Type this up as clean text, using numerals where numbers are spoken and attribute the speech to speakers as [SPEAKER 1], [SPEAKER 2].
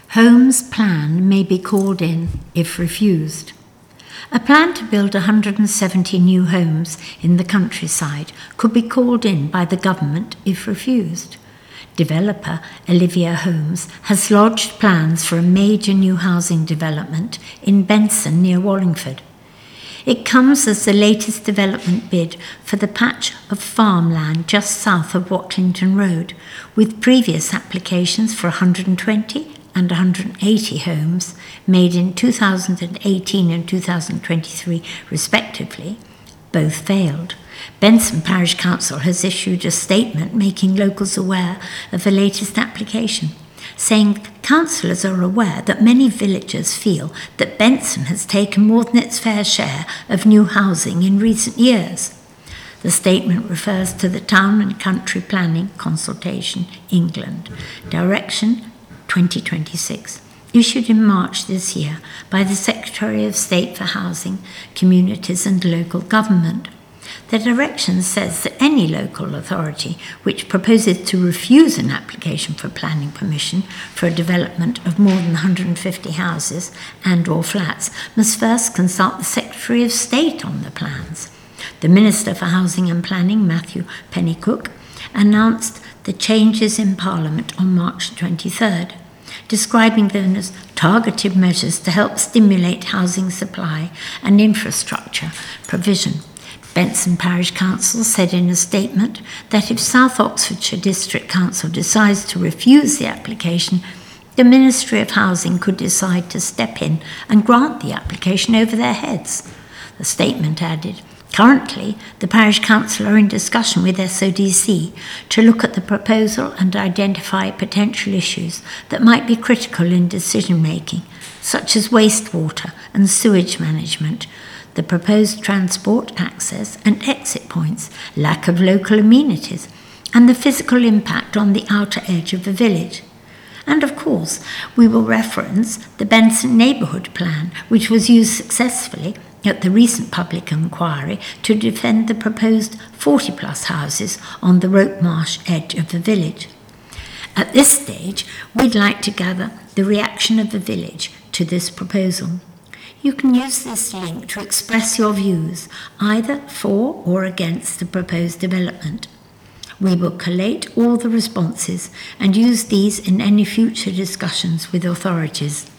[SPEAKER 1] Home's plan may be called in if refused. A plan to build 170 new homes in the countryside could be called in by the government if refused. Developer Olivia Homes has lodged plans for a major new housing development in Benson near Wallingford. It comes as the latest development bid for the patch of farmland just south of Watlington Road, with previous applications for 120 and 180 homes made in 2018 and 2023 respectively. Both failed. Benson Parish Council has issued a statement making locals aware of the latest application, saying councillors are aware that many villagers feel that Benson has taken more than its fair share of new housing in recent years. The statement refers to the Town and Country Planning Consultation, England, Direction 2026, issued in March this year by the Secretary of State for Housing, Communities and Local Government. The direction says that any local authority which proposes to refuse an application for planning permission for a development of more than 150 houses and/or flats must first consult the Secretary of State on the plans. The Minister for Housing and Planning, Matthew Pennycook, announced the changes in Parliament on March 23rd, describing them as targeted measures to help stimulate housing supply and infrastructure provision. Benson Parish Council said in a statement that if South Oxfordshire District Council decides to refuse the application, the Ministry of Housing could decide to step in and grant the application over their heads. The statement added, currently, the Parish Council are in discussion with SODC to look at the proposal and identify potential issues that might be critical in decision-making, such as wastewater and sewage management, the proposed transport, access and exit points, lack of local amenities, and the physical impact on the outer edge of the village. And of course, we will reference the Benson Neighbourhood Plan, which was used successfully at the recent public inquiry to defend the proposed 40-plus houses on the Rope Marsh edge of the village. At this stage, we'd like to gather the reaction of the village to this proposal. You can use this link to express your views, either for or against the proposed development. We will collate all the responses and use these in any future discussions with authorities.